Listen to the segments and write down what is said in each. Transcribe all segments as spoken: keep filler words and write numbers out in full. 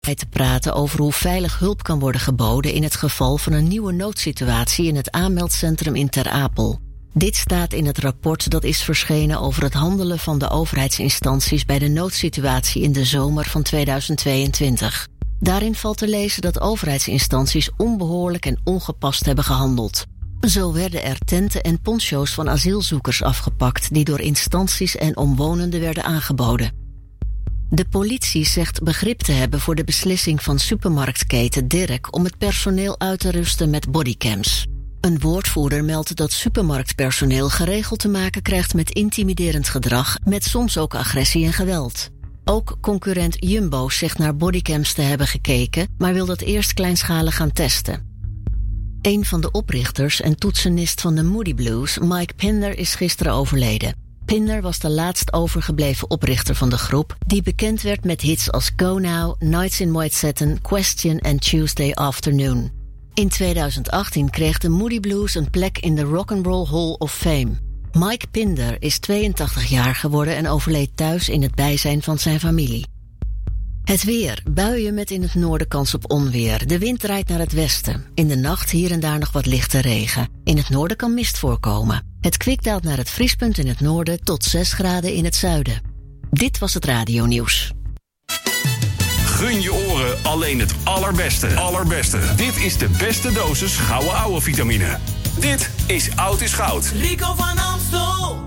te praten over hoe veilig hulp kan worden geboden in het geval van een nieuwe noodsituatie in het aanmeldcentrum in Ter Apel. Dit staat in het rapport dat is verschenen over het handelen van de overheidsinstanties bij de noodsituatie in de zomer van tweeduizend tweeëntwintig. Daarin valt te lezen dat overheidsinstanties onbehoorlijk en ongepast hebben gehandeld. Zo werden er tenten en poncho's van asielzoekers afgepakt die door instanties en omwonenden werden aangeboden. De politie zegt begrip te hebben voor de beslissing van supermarktketen Dirk om het personeel uit te rusten met bodycams. Een woordvoerder meldt dat supermarktpersoneel geregeld te maken krijgt met intimiderend gedrag, met soms ook agressie en geweld. Ook concurrent Jumbo zegt naar bodycams te hebben gekeken, maar wil dat eerst kleinschalig gaan testen. Een van de oprichters en toetsenist van de Moody Blues, Mike Pinder, is gisteren overleden. Pinder was de laatst overgebleven oprichter van de groep, die bekend werd met hits als Go Now, Nights in White Satin, Question en Tuesday Afternoon. In tweeduizend achttien kreeg de Moody Blues een plek in de Rock and Roll Hall of Fame. Mike Pinder is tweeëntachtig jaar geworden en overleed thuis in het bijzijn van zijn familie. Het weer. Buien met in het noorden kans op onweer. De wind draait naar het westen. In de nacht hier en daar nog wat lichte regen. In het noorden kan mist voorkomen. Het kwik daalt naar het vriespunt in het noorden tot zes graden in het zuiden. Dit was het radionieuws. Gun je oren alleen het allerbeste. Allerbeste. Dit is de beste dosis gouden ouwe vitamine. Dit is Oud is Goud. Rico van Amstel.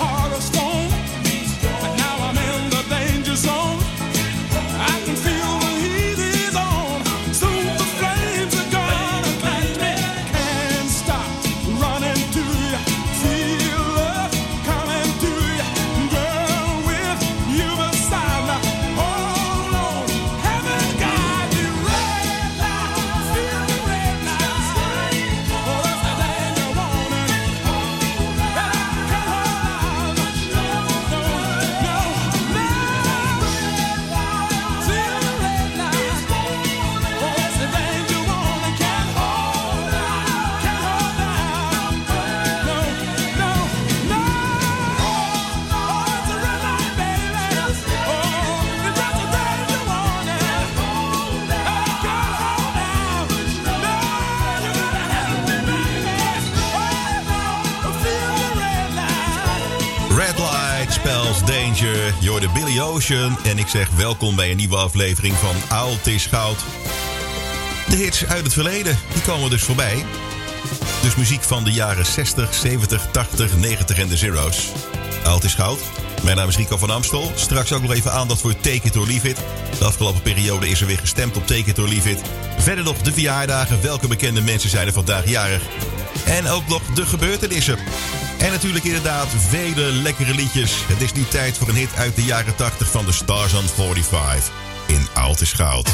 Feel Spells Danger, you're the Billy Ocean. En ik zeg welkom bij een nieuwe aflevering van Oud is Goud. De hits uit het verleden, die komen dus voorbij. Dus muziek van de jaren zestig, zeventig, tachtig, negentig en de zero's. Oud is Goud. Mijn naam is Rico van Amstel. Straks ook nog even aandacht voor Take It or Leave It. De afgelopen periode is er weer gestemd op Take It or Leave It. Verder nog de verjaardagen. Welke bekende mensen zijn er vandaag jarig? En ook nog de gebeurtenissen. En natuurlijk inderdaad vele lekkere liedjes. Het is nu tijd voor een hit uit de jaren tachtig van de Stars on vijfenveertig. In Oud is Goud.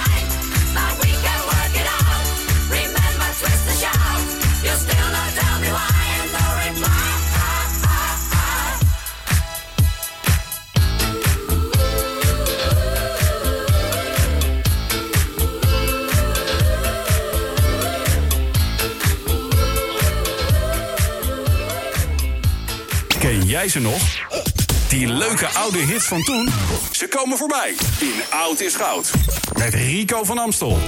Tell me Ken jij ze nog? Die leuke oude hits van toen? Ze komen voorbij in Oud is Goud. Met Rico van Amstel.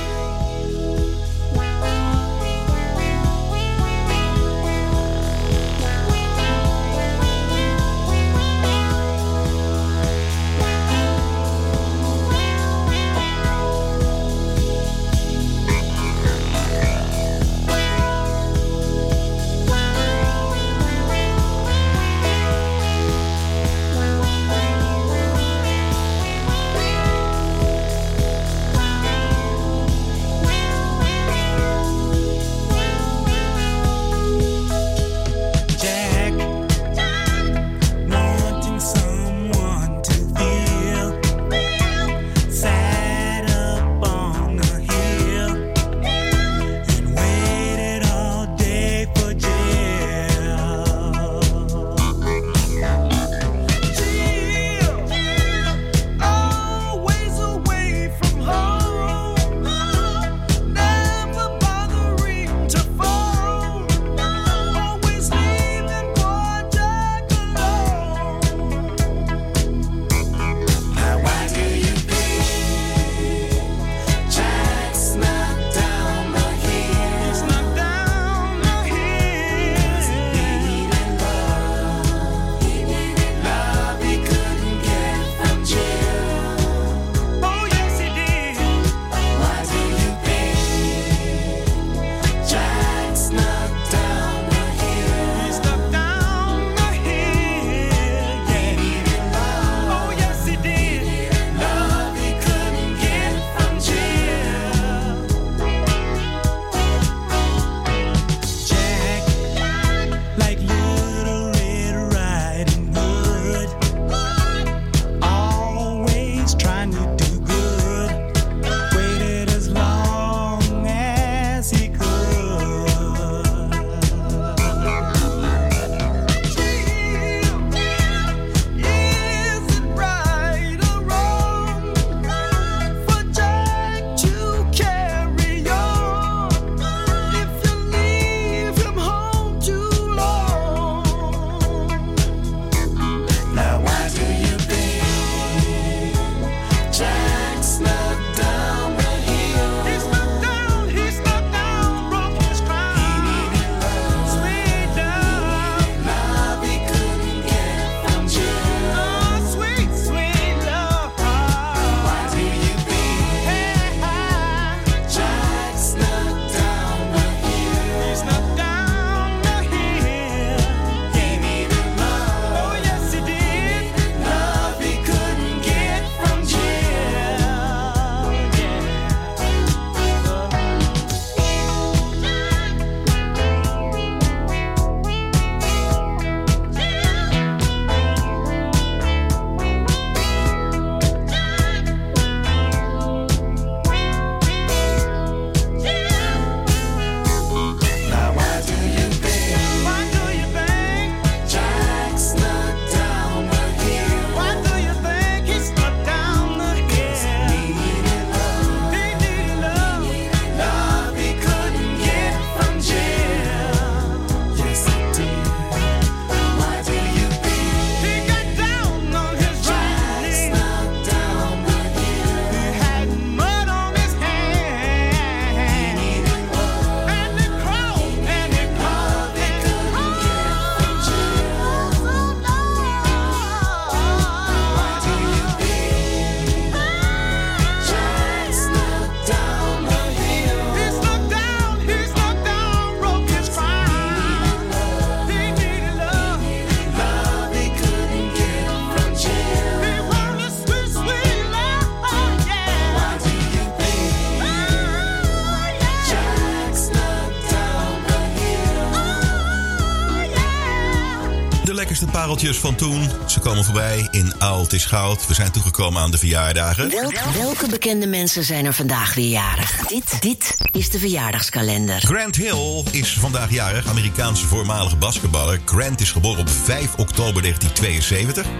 lekkerste pareltjes van toen. Ze komen voorbij in Oud is Goud. We zijn toegekomen aan de verjaardagen. Wel, welke bekende mensen zijn er vandaag weer jarig? Dit, dit is de verjaardagskalender. Grant Hill is vandaag jarig. Amerikaanse voormalige basketballer. Grant is geboren op vijf oktober negentien tweeënzeventig.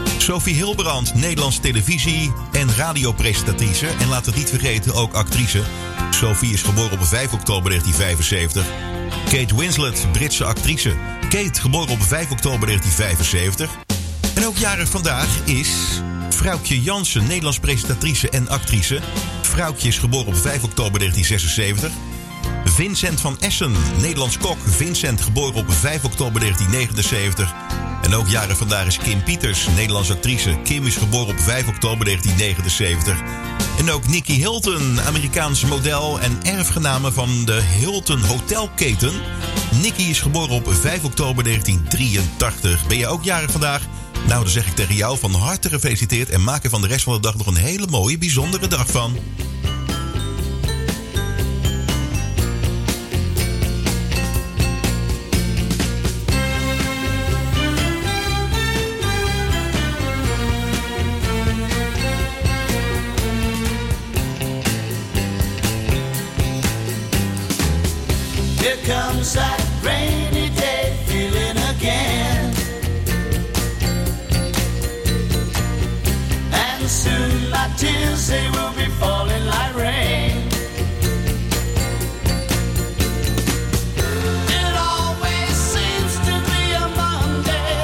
Sophie Hilbrand, Nederlands televisie- en radiopresentatrice. En laat het niet vergeten, ook actrice. Sophie is geboren op vijf oktober negentien vijfenzeventig. Kate Winslet, Britse actrice. Kate, geboren op vijf oktober negentien vijfenzeventig. En ook jarig vandaag is Vrouwtje Jansen, Nederlands presentatrice en actrice. Vrouwtje is geboren op vijf oktober negentien zesenzeventig. Vincent van Essen, Nederlands kok. Vincent, geboren op vijf oktober negentien negenenzeventig. En ook jarig vandaag is Kim Pieters, Nederlands actrice. Kim is geboren op vijf oktober negentien negenenzeventig. En ook Nicky Hilton, Amerikaans model en erfgename van de Hilton hotelketen. Nicky is geboren op vijf oktober negentien drieëntachtig. Ben je ook jarig vandaag? Nou, dan zeg ik tegen jou van harte gefeliciteerd en maak er van de rest van de dag nog een hele mooie, bijzondere dag van. Here comes that rainy day feeling again. And soon my tears, they will be falling like rain. It always seems to be a Monday,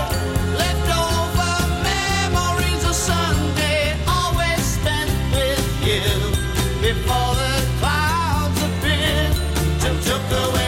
leftover memories of Sunday, always spent with you before the clouds appeared to took away.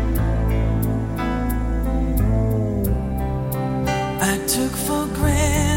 took for granted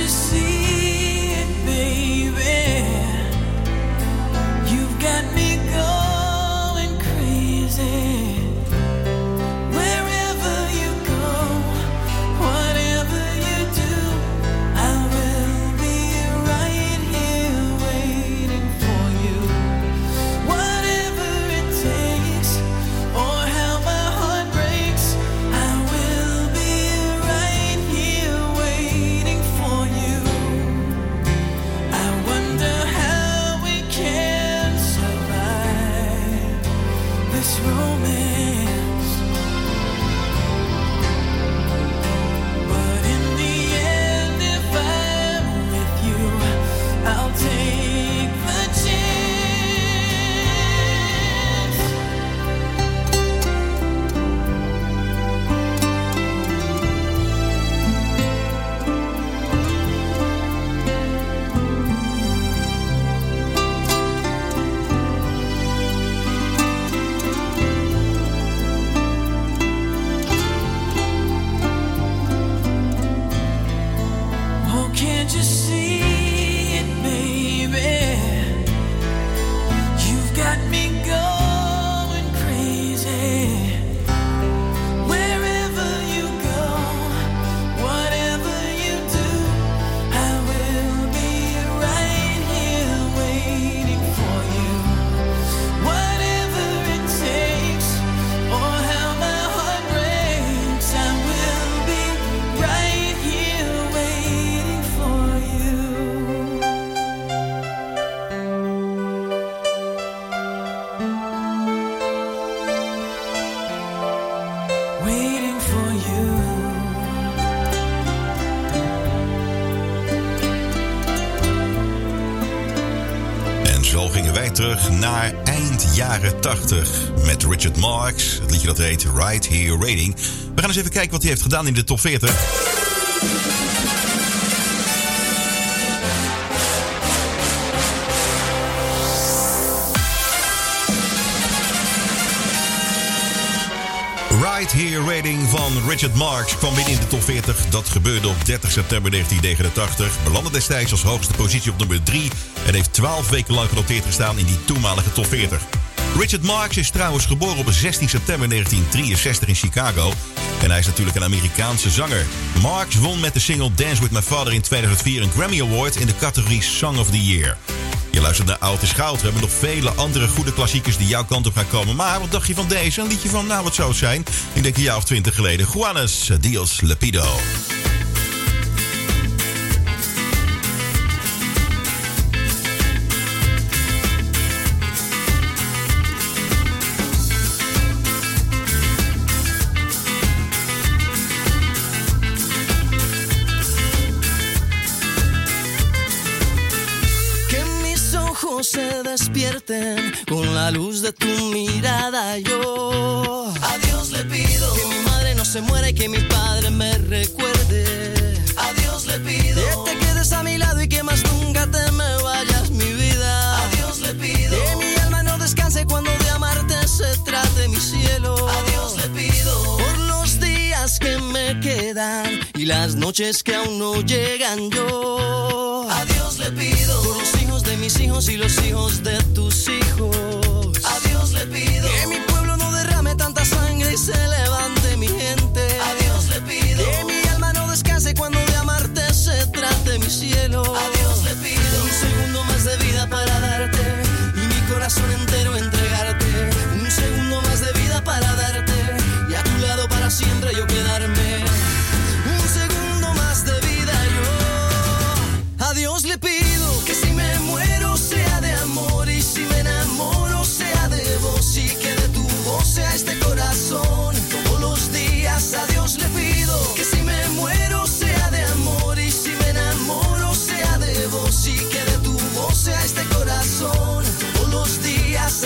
you see it, baby? You've got me going crazy. Wherever you go, whatever you do, I will be right here waiting for you. Whatever it takes, or how my heart breaks, I will be right here waiting for you. I wonder how we can survive this romance. But in the end, if I'm with you, I'll take the chance. Oh, can't you see it, baby? You've got me going crazy. Wherever you go, whatever you do, I will be right here waiting for you. Whatever it takes, or how my heart breaks, I will be right here waiting for you. Waiting for you. En zo gingen wij terug naar eind jaren tachtig met Richard Marx. Het liedje dat heet Right Here Waiting. We gaan eens even kijken wat hij heeft gedaan in de top veertig. Right Here Waiting van Richard Marx kwam binnen in de top veertig. Dat gebeurde op dertig september negentien negenentachtig. Belandde destijds als hoogste positie op nummer drie... en heeft twaalf weken lang genoteerd gestaan in die toenmalige top veertig. Richard Marx is trouwens geboren op zestien september negentien drieënzestig in Chicago. En hij is natuurlijk een Amerikaanse zanger. Marx won met de single Dance With My Father in tweeduizend vier een Grammy Award in de categorie Song of the Year. Je luistert naar Oud is Goud. We hebben nog vele andere goede klassiekers die jouw kant op gaan komen. Maar wat dacht je van deze? Een liedje van, nou wat zou het zijn? Ik denk een jaar of twintig geleden. Juanes Dios Lepido. Se despierten con la luz de tu mirada. Yo A Dios le pido que mi madre no se muera y que mi padre me recuerde. A Dios le pido Que te quedes a mi lado y que más nunca te me vayas, mi vida. A Dios le pido Que mi alma no descanse cuando de amarte se trate, mi cielo. A Dios le pido Por los días que me quedan y las noches que aún no llegan. Yo A Dios le pido por los hijos de mis hijos y los hijos de tus hijos. A Dios le pido Que mi pueblo no derrame tanta sangre y se levante mi gente. A Dios le pido Que mi alma no descanse cuando de amarte se trate, mi cielo. A Dios le pido Un segundo más de vida para darte y mi corazón entero entregarte. Un segundo más de vida para darte y a tu lado para siempre yo quedarme. Un segundo más de vida yo a Dios le pido que si me muero sea de amor y si me enamoro sea de vos y que de tu voz sea este corazón. Todos los días a Dios le pido que si me muero sea de amor y si me enamoro sea de vos y que de tu voz sea este corazón. Todos los días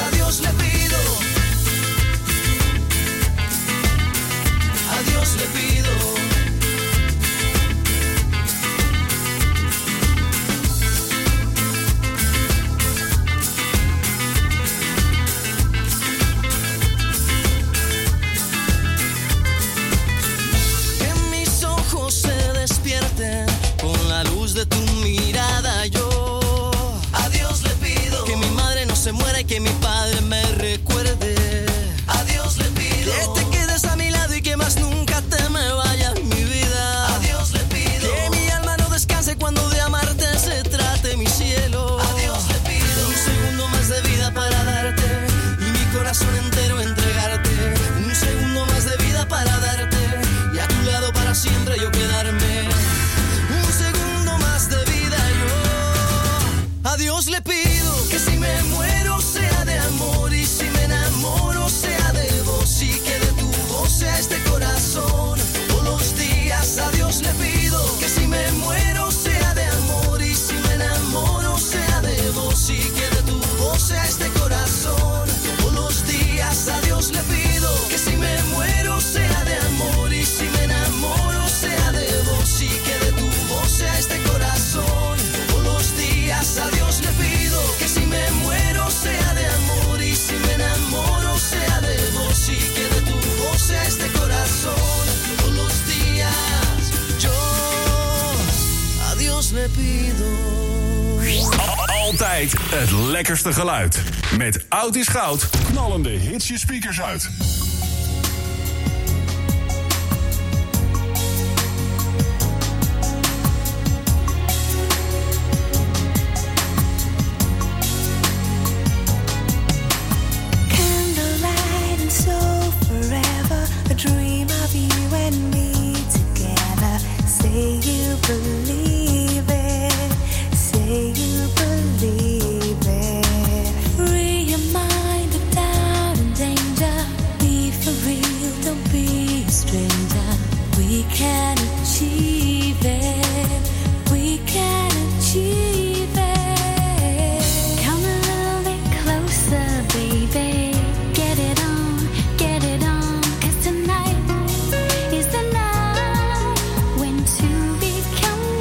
se muera y que mi padre me recuerde. A Dios le pido que te quedes a mi lado y que más nunca te me vayas, mi vida. A Dios le pido que mi alma no descanse cuando de amarte se trate, mi cielo. A Dios le pido un segundo más de vida para darte y mi corazón entero entregarte. Un segundo más de vida para darte y a tu lado para siempre yo quedarme. Un segundo más de vida yo. A Dios le pido que si me muero sea de amor y si me enamoro sea de vos y que de tu voz sea este corazón todos los días. A Dios le pido que si me muero sea de amor y si me enamoro sea de vos y que de tu voz sea este corazón todos los días. A Dios le pido que si me muero sea de amor y si me enamoro sea de vos y que de tu voz sea este corazón todos los días. A Dios le pido que si me muero sea de amor y si me enamoro sea de vos y que de tu voz sea este corazón todos los días. Yo a Dios le pido. Altijd het lekkerste geluid. Met Oud is Goud knallen de hits je speakers uit. Candlelight and so forever, a dream of you and me together. Say you believe it, say you believe it. Free your mind of doubt and danger. Be for real, don't be a stranger. We can achieve it, we can achieve it. Come a little bit closer, baby. Get it on, get it on. 'Cause tonight is the night when two become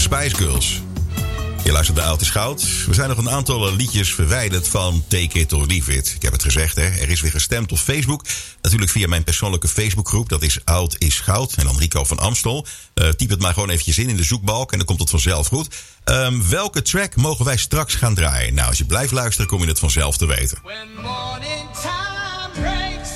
Spice Girls. Je luistert naar Oud is Goud. We zijn nog een aantal liedjes verwijderd van Take It or Leave It. Ik heb het gezegd, hè. Er is weer gestemd op Facebook. Natuurlijk via mijn persoonlijke Facebookgroep. Dat is Oud is Goud. En dan Rico van Amstel. Uh, typ het maar gewoon eventjes in in de zoekbalk. En dan komt het vanzelf goed. Um, welke track mogen wij straks gaan draaien? Nou, als je blijft luisteren, kom je het vanzelf te weten. When morning time breaks,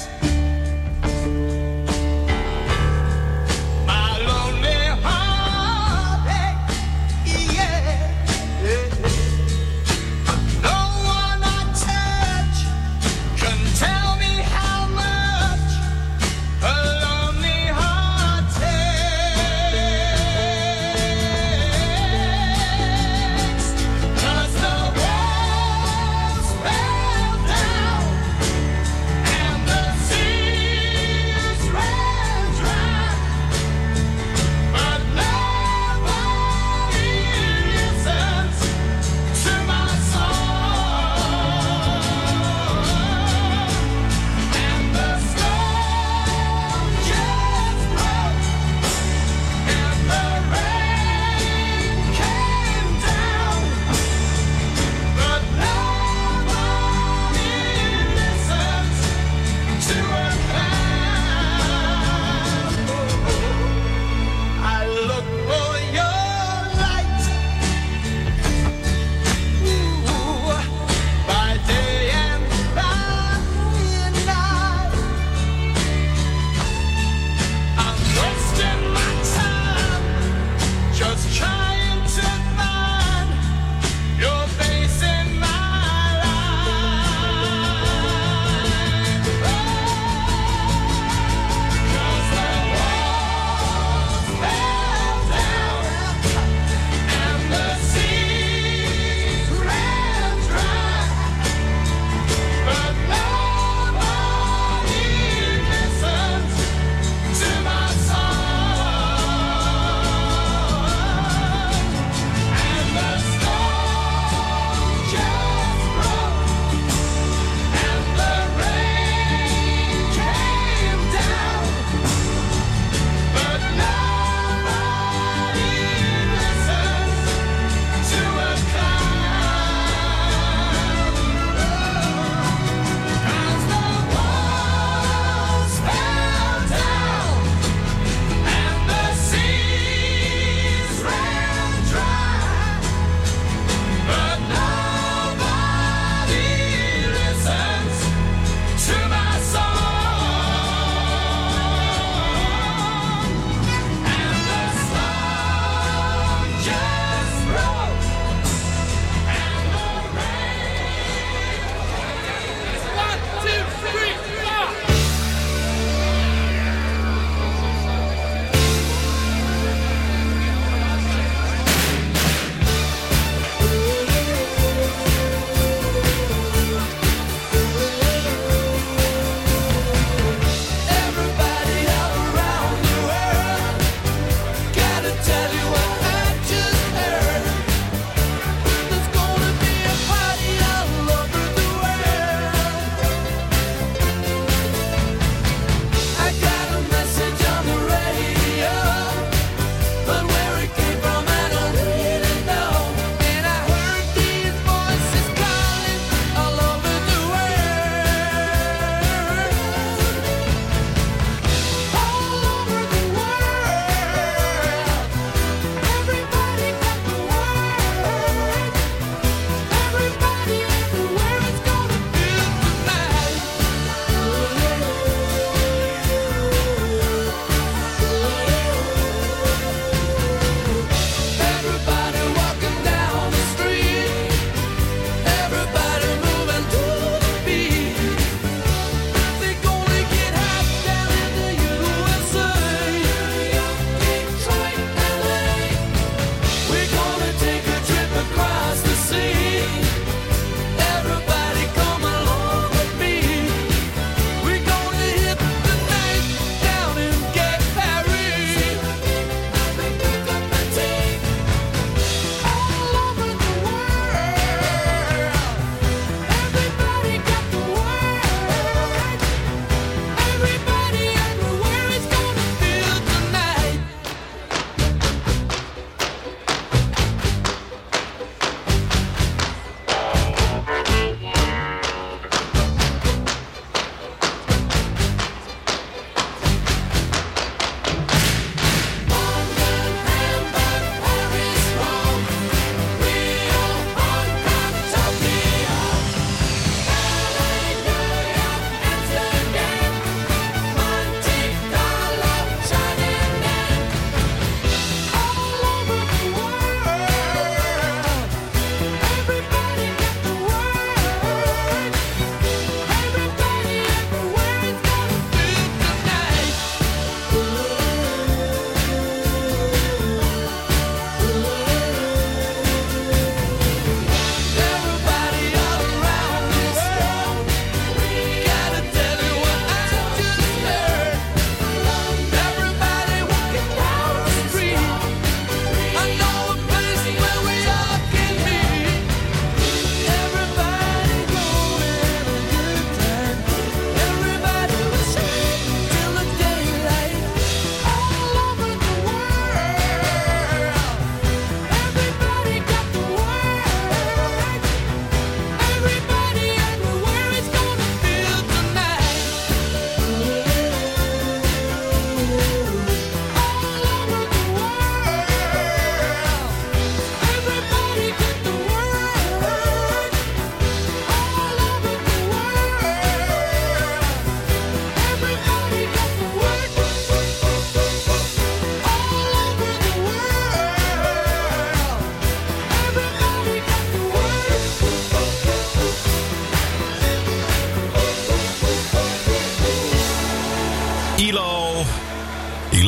my lonely heart aches, yeah, yeah. No one I touch can tell me how much a lonely heart takes. 'Cause the walls fell down and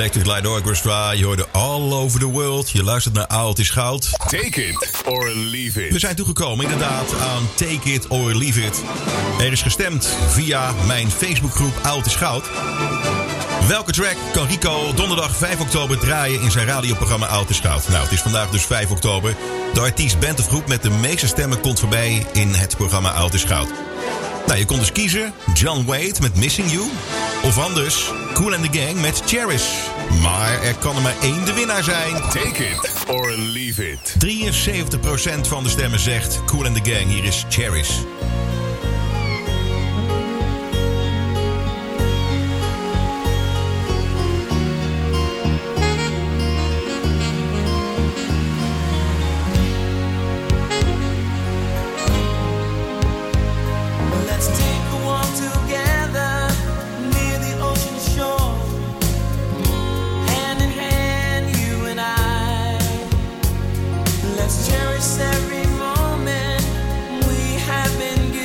Electric Light Orchestra. Je hoorde All Over the World. Je luistert naar Oud is Goud. Take it or leave it. We zijn toegekomen inderdaad aan Take It or Leave It. Er is gestemd via mijn Facebookgroep Oud is Goud. Welke track kan Rico donderdag vijf oktober draaien in zijn radioprogramma Oud is Goud? Nou, het is vandaag dus vijf oktober. De artiest, band of groep met de meeste stemmen komt voorbij in het programma Oud is Goud. Nou, je kon dus kiezen John Wade met Missing You. Of anders Kool and the Gang met Cherish. Maar er kan er maar één de winnaar zijn. Take it or leave it. drieënzeventig procent van de stemmen zegt Kool and the Gang. Hier is Cherish. Let's cherish every moment we have been given.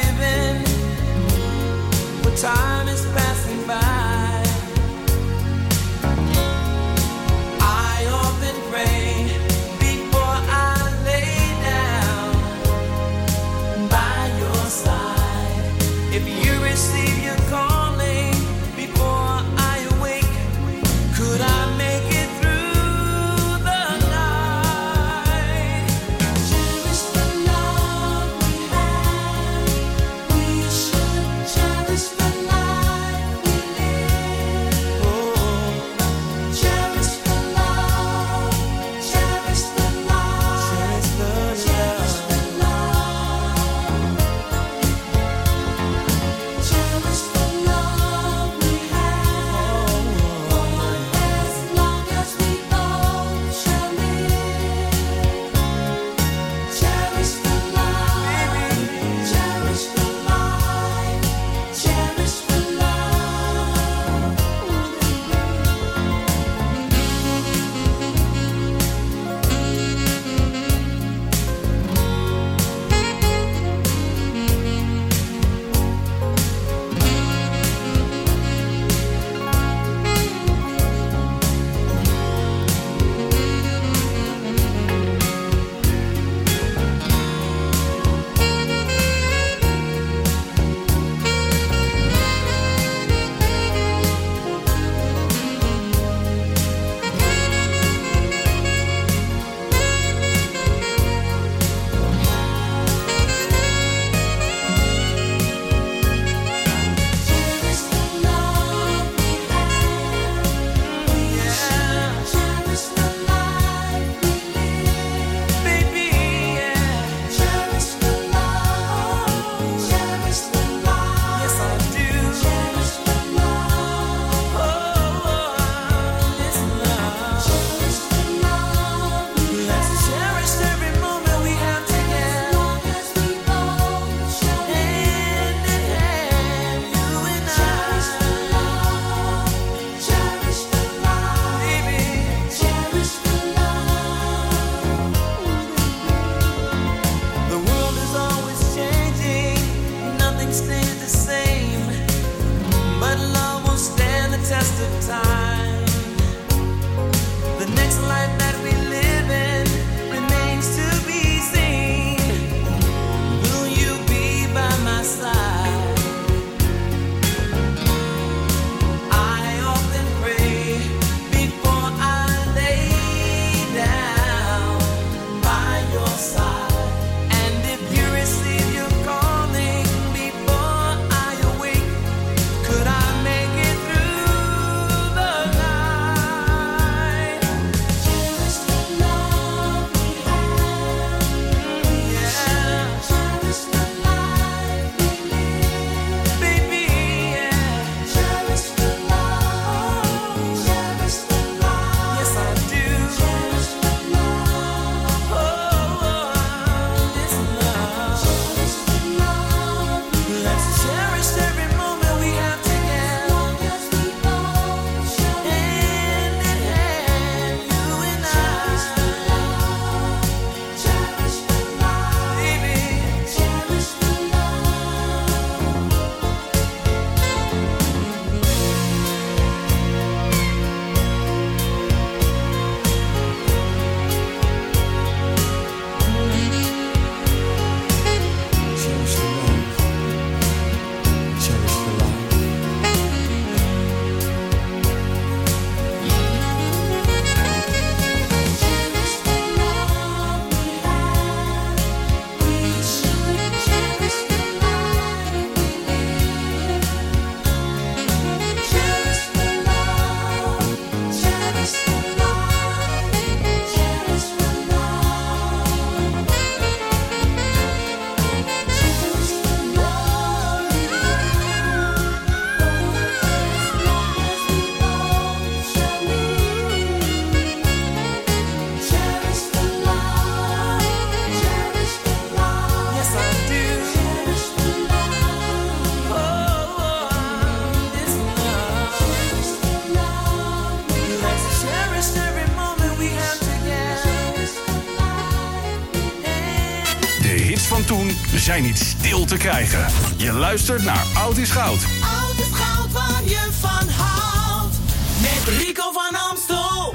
van toen zijn niet stil te krijgen. Je luistert naar Oud is Goud. Oud is goud waar je van houdt. Met Rico van Amstel.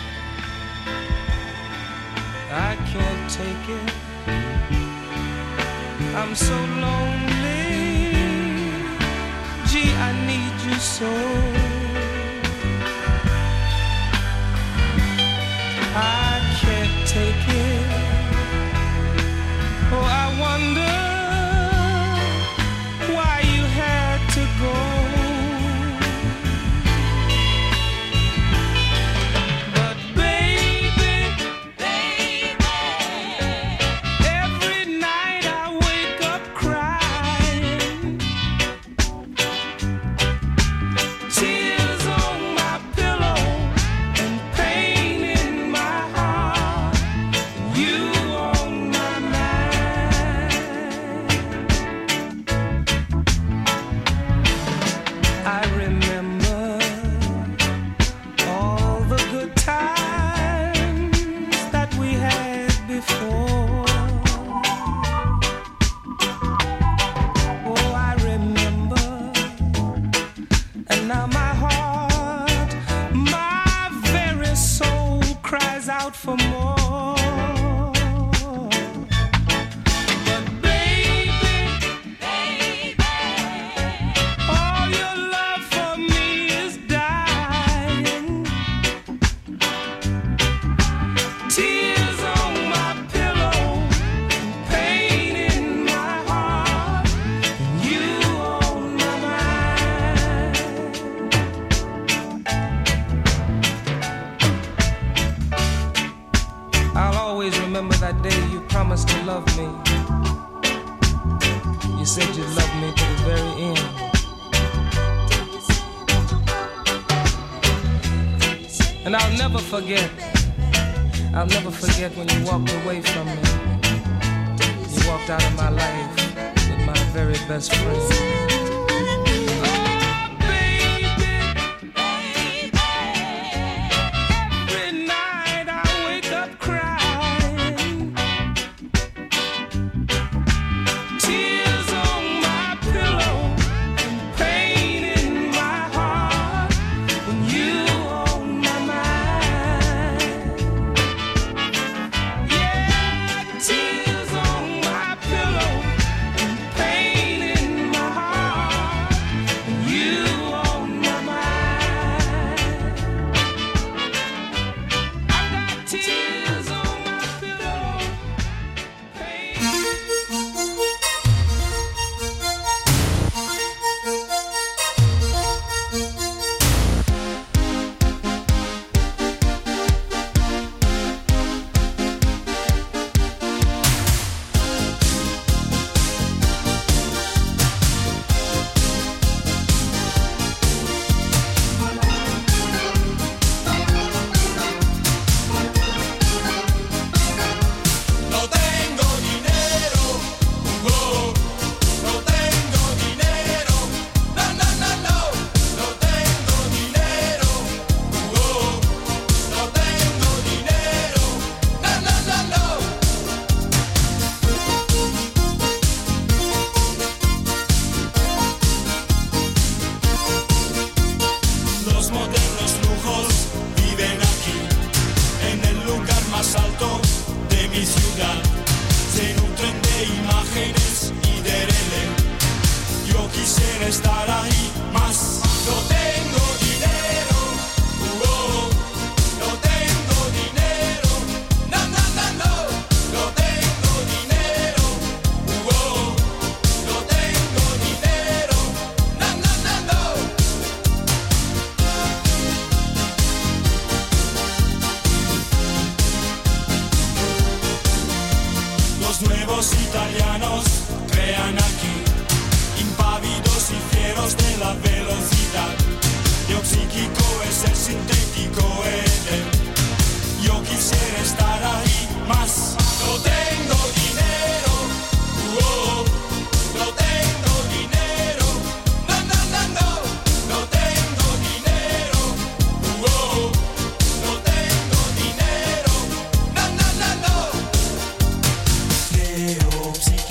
I can't take it. I'm so lonely. Gee, I need you so. I can't take it. Oh, I wonder why you had to go. But baby, baby, every night I wake up crying, tears on my pillow and pain in my heart. You on my mind. I remember all the good times that we had before. Oh, I remember, and now my heart, my very soul cries out for more. But baby, baby, all your love for me is dying. Tears on my pillow, pain in my heart, you on my mind. I'll always remember that day you promised to love me. You said you'd love me to the very end. And I'll never forget, I'll never forget when you walked away from me. You walked out of my life with my very best friend. Oh, baby, every night I wake up crying, tears on my pillow and pain in my heart, and you on my mind. Yeah, tears on my pillow and pain in my heart, and you on my mind. I got tears on my pillow, pain. No tengo dinero, oh, no tengo dinero, no, no, no, no, no tengo dinero, oh, no tengo dinero, no, no, no, no. Los modernos lujos viven aquí, en el lugar más alto de mi ciudad. Se nutren de imágenes y de rele. Yo quisiera estar ahí más. No tengo dinero, oh, no tengo dinero, no, no, no, no, no tengo dinero, oh, no tengo dinero, no, no, no, no. Los nuevos italianos crean aquí, impávidos y fieros de la velocidad. Yo psíquico es el sintético Edén. Yo quisiera estar ahí más. No tengo dinero, oh, no tengo dinero, no, no, no, no, no tengo dinero, oh, no tengo dinero, no, no, no, no. Creo psíquico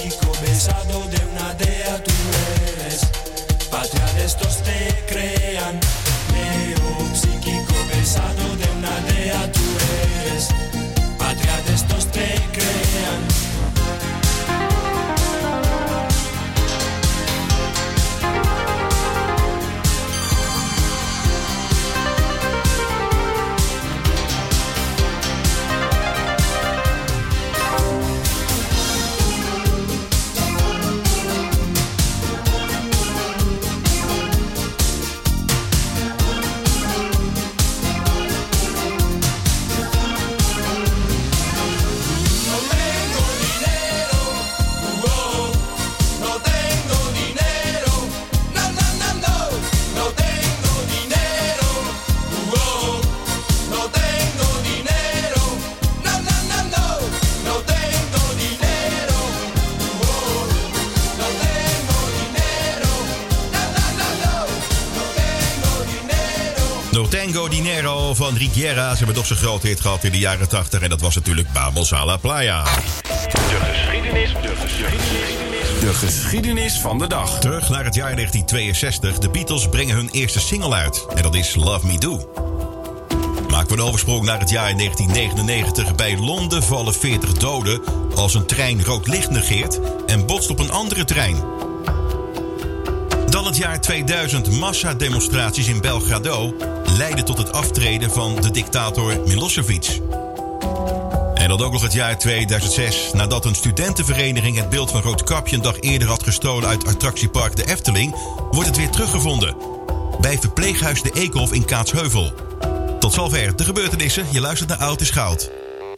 El Tango Dinero van Riviera. Ze hebben toch zo'n grote hit gehad in de jaren tachtig. En dat was natuurlijk Vamos a la Playa. De geschiedenis, de geschiedenis, de geschiedenis van de dag. Terug naar het jaar negentien tweeënzestig. De Beatles brengen hun eerste single uit. En dat is Love Me Do. Maken we een oversprong naar het jaar negentien negenennegentig. Bij Londen vallen veertig doden als een trein rood licht negeert en botst op een andere trein. Dan het jaar tweeduizend. Massademonstraties in Belgrado leiden tot het aftreden van de dictator Milosevic. En dan ook nog het jaar tweeduizend zes. Nadat een studentenvereniging het beeld van Roodkapje een dag eerder had gestolen uit attractiepark de Efteling, wordt het weer teruggevonden. Bij verpleeghuis de Eekhof in Kaatsheuvel. Tot zover de gebeurtenissen. Je luistert naar Oud is Goud.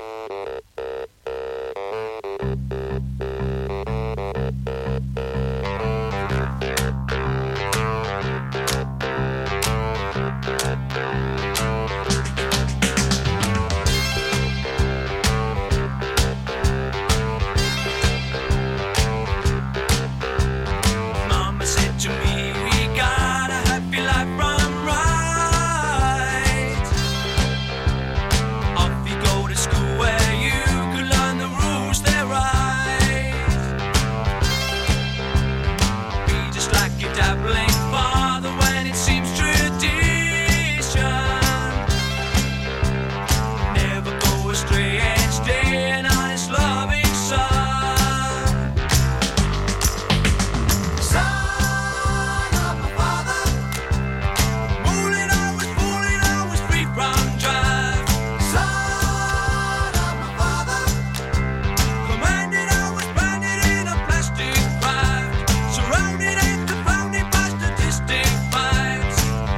Mama said to me, we got a happy life run right. Off you go to school where you could learn the rules there right. Be just like your dabbling father when it seems tradition. Never go astray and stay an honest loving son. Son of my father, fooling always, fooling always free from drive. Son of my father, commanded always branded in a plastic pipe, surrounded and confounded by statistic fights.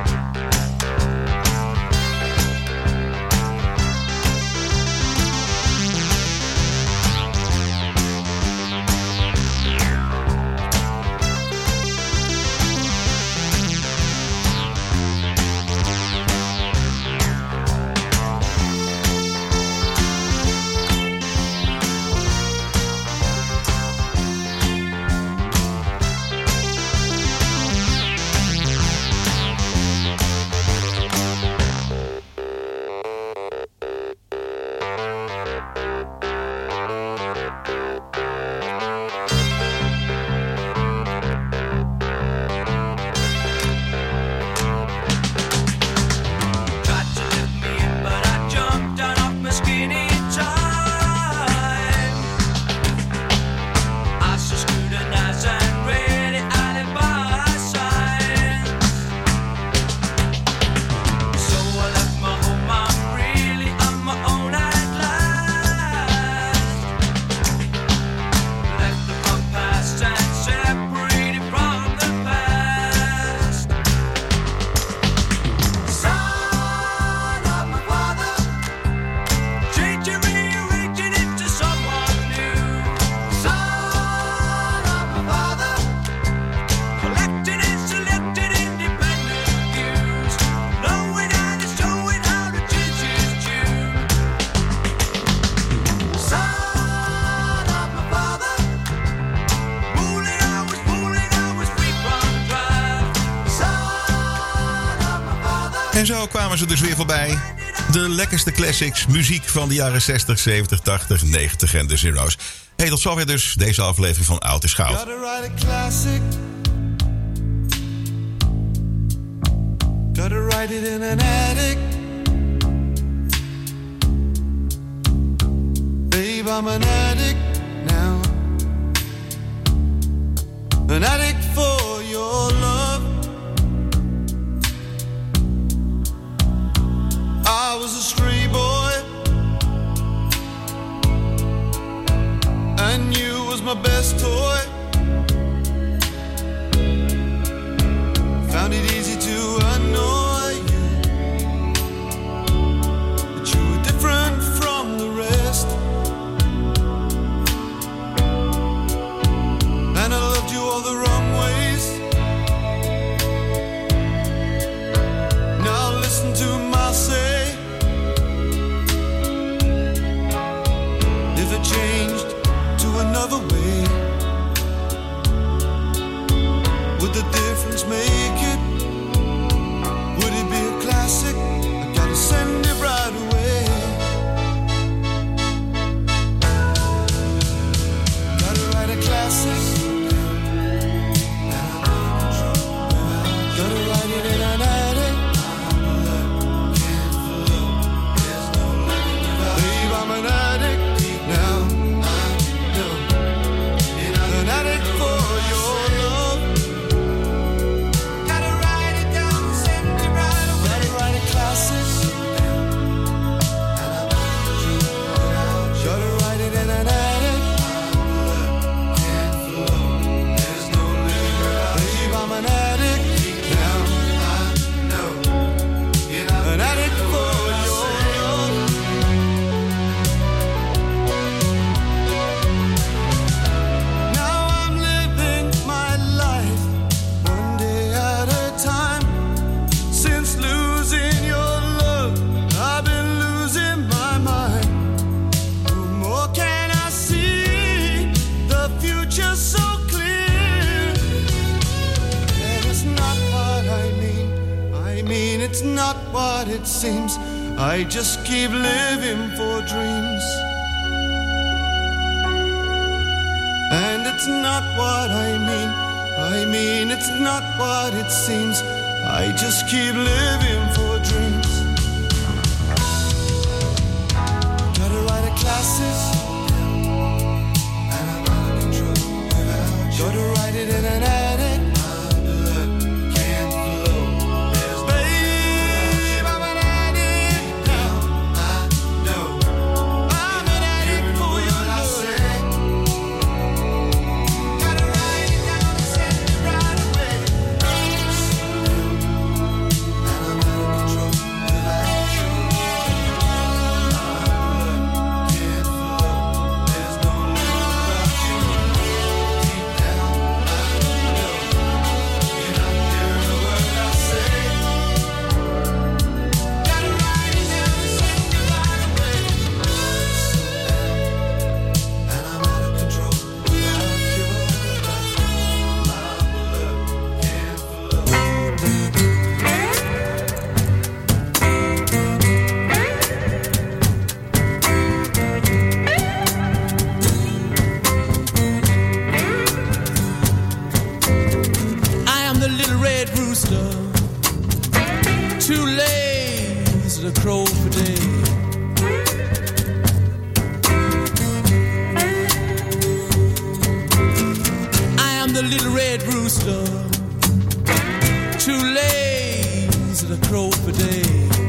Tried to lift me in, but I jumped down off my skinny time. I saw scrutinized and read it alibi signs. So I left my home, I'm really on my own at last. Left the fun past and separated from the past. Son of my father, changing me, arranging into someone new. Son of my father, collecting and selecting independent views, knowing and showing how to change his tune. Son of my father, fooling always, fooling always free from drive. Son of my father. En zo kwamen ze dus weer voorbij. De lekkerste classics, muziek van de jaren zestig, zeventig, tachtig, negentig en de zero's. Hey, tot zover dus deze aflevering van Oud is Goud. Gotta write a classic. Gotta write it in an attic. Babe, I'm an addict now. An addict for your love. I was a stray boy, and you was my best toy. Found it easy to annoy you, but you were different from the rest. And I loved you all the wrong ways. Now listen to my say. If it changed to another way, would the difference make it? Would it be a classic? it seems. I just keep living for dreams. And it's not what I mean. I mean, it's not what it seems. I just keep living for dreams. Gotta write a classes, and I'm out of control without you. Gotta write it in an attic. My blood can't flow. There's babe, I'm an addict now. I know I'm an addict for your love. Gotta write it down and send it right away. And I'm out of control without you. Too lazy to crow for day. I am the little red rooster, too lazy to crow for day.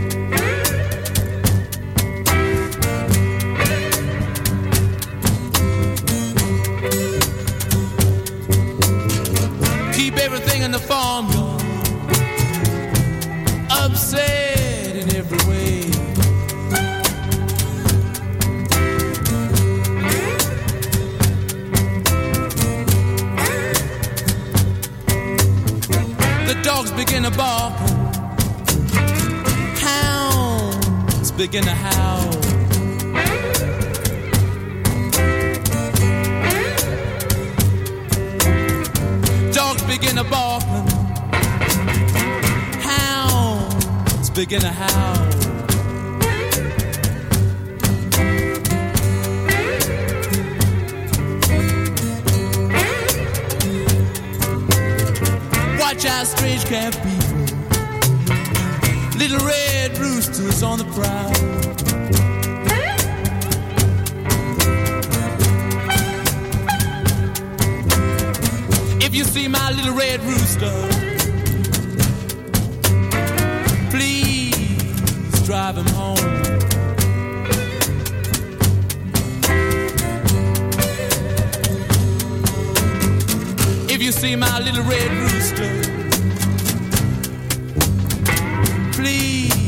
Keep everything in the farmyard upset in every way. The dogs begin to bark, hounds begin to howl. Dogs begin to bark, begin to howl. Watch out, strange camp people, little red roosters on the prowl. If you see my little red rooster, drive him home. If you see my little red rooster,